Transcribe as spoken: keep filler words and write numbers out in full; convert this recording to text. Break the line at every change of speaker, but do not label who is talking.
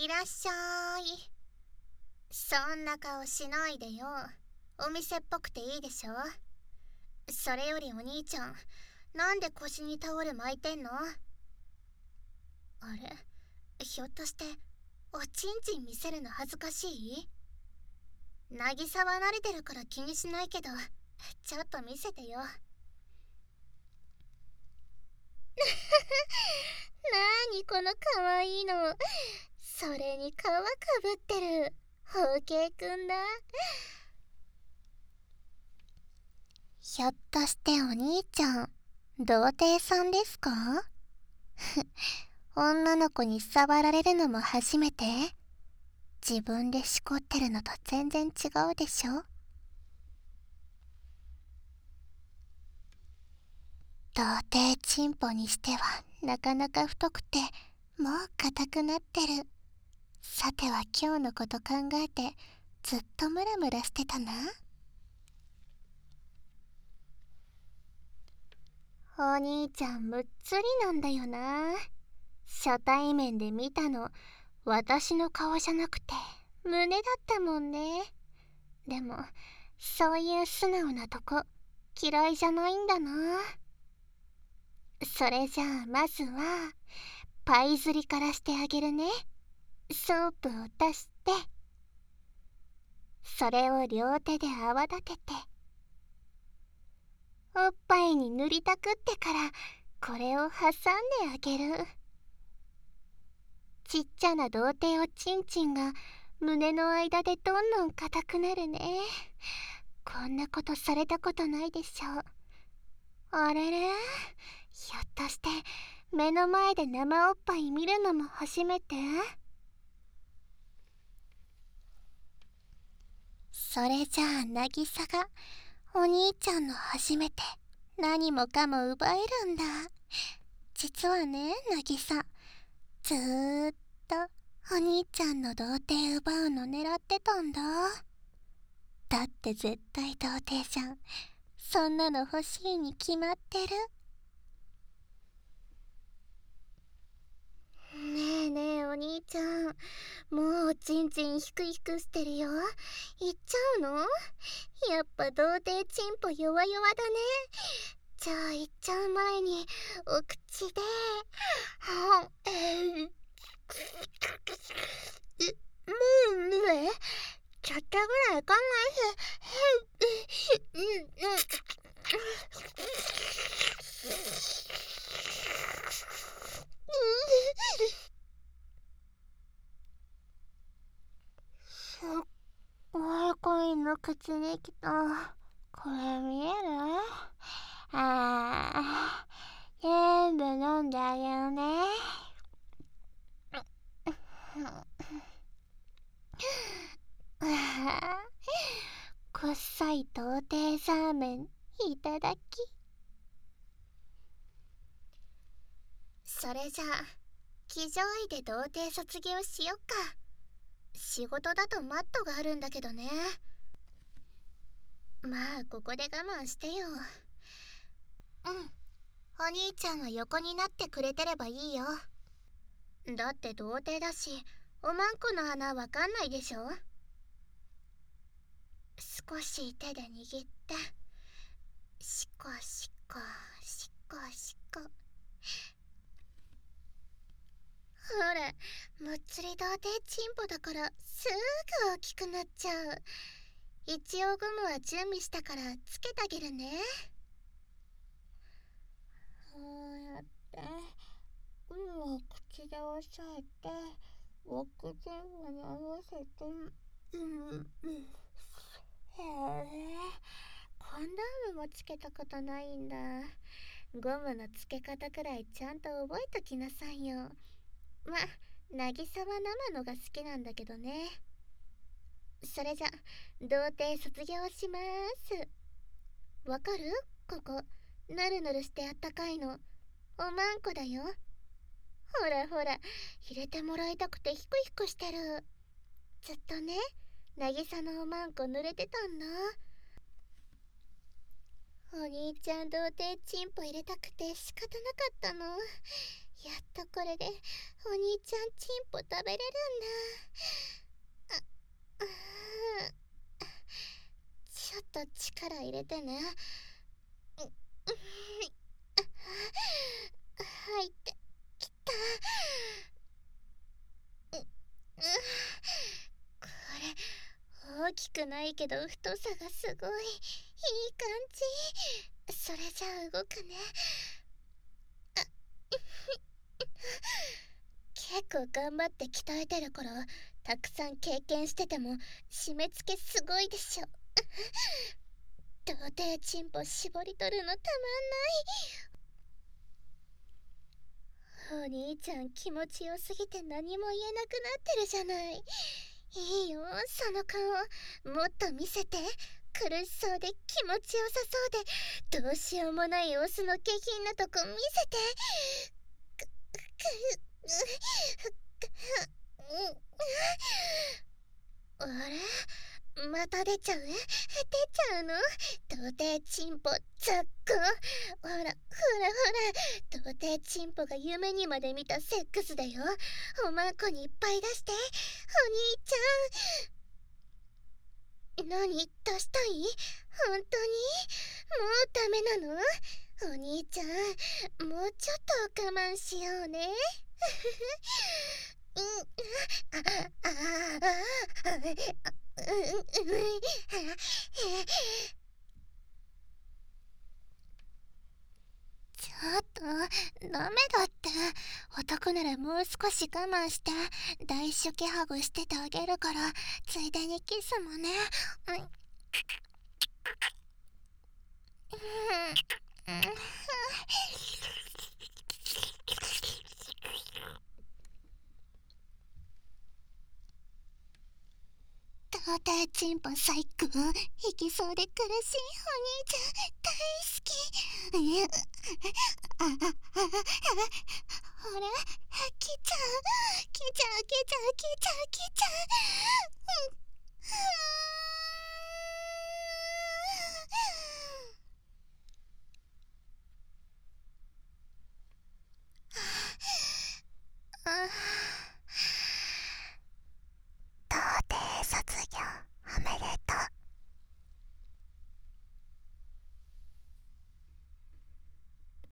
いらっしゃい。そんな顔しないでよ。お店っぽくていいでしょ。それよりお兄ちゃん、なんで腰にタオル巻いてんの？あれ、ひょっとしておちんちん見せるの恥ずかしい？渚は慣れてるから気にしないけど、ちょっと見せてよ。なーにこのかわいいの。それに皮かぶってるホウケイくんだ。ひょっとしてお兄ちゃん、童貞さんですか？女の子に触られるのも初めて？自分でしこってるのと全然違うでしょ。童貞チンポにしてはなかなか太くて、もう硬くなってる。さては今日のこと考えてずっとムラムラしてたな。お兄ちゃんむっつりなんだよな。初対面で見たの私の顔じゃなくて胸だったもんね。でもそういう素直なとこ嫌いじゃないんだな。それじゃあまずはパイ釣りからしてあげるね。ソープを出して、それを両手で泡立てて、おっぱいに塗りたくってからこれを挟んであげる。ちっちゃな童貞おちんちんが胸の間でどんどん硬くなるね。こんなことされたことないでしょ。あれれ、ひょっとして目の前で生おっぱい見るのも初めて？それじゃあ渚がお兄ちゃんの初めて何もかも奪えるんだ。実はね渚、ずーっとお兄ちゃんの童貞奪うの狙ってたんだ。だって絶対童貞じゃん。そんなの欲しいに決まってる。ねえねえお兄ちゃん、もうおちんちんヒクヒクしてるよ。行っちゃうの？やっぱ童貞チンポ弱々だね。じゃあ行っちゃう前にお口ではえー、もうねちょっとぐらい我慢してうんうんすっごい恋の口に来た。これ見える？ああ、全部飲んであげるね。こっさい童貞サーメンいただき。それじゃあ騎乗位で童貞卒業しよっか。仕事だとマットがあるんだけどね。まあここで我慢してよ。うん、お兄ちゃんが横になってくれてればいいよ。だって童貞だしおまんこの穴わかんないでしょ。少し手で握ってシコシコシコシコ。ほら、むっつり童貞チンポだからすぐ大きくなっちゃう。一応ゴムは準備したからつけてあげるね。こうやってゴムを口で押さえて枠全部に合わせて、うんうん、へえ、コンドームもつけたことないんだ。ゴムのつけ方くらいちゃんと覚えときなさいよ。ま、渚は生のが好きなんだけどね。それじゃ童貞卒業しまーす。わかる？ここぬるぬるしてあったかいのおまんこだよ。ほらほら、入れてもらいたくてヒクヒクしてる。ずっとね渚のおまんこ濡れてたんだ。お兄ちゃん童貞チンポ入れたくて仕方なかったの。 やっとこれでお兄ちゃんチンポ食べれるんだ。ああちょっと力入れてね。うう入ってきた。ううこれ大きくないけど太さがすごいいい感じ。それじゃあ動くね。結構頑張って鍛えてるからたくさん経験してても締め付けすごいでしょ。童貞チンポ絞り取るのたまんない。お兄ちゃん気持ちよすぎて何も言えなくなってるじゃない。いいよその顔もっと見せて。苦しそうで気持ちよさそうでどうしようもないオスの下品なとこ見せて。くくあれまた出ちゃう出ちゃうの童貞チンポザッコ。ほらほらほら童貞チンポが夢にまで見たセックスだよ。おまんこにいっぱい出してお兄ちゃん。何出したい？本当に？もうダメなの？お兄ちゃんもうちょっと我慢しようね。うん、ああああちょっとダメだって。男ならもう少し我慢して大手記ハグしててあげるからついでにキスもね。うん、うん童貞チンポ最高。いきそうで苦しいお兄ちゃん大好き。あああああほら来ちゃう来ちゃう来ちゃう来ちゃう来ちゃう。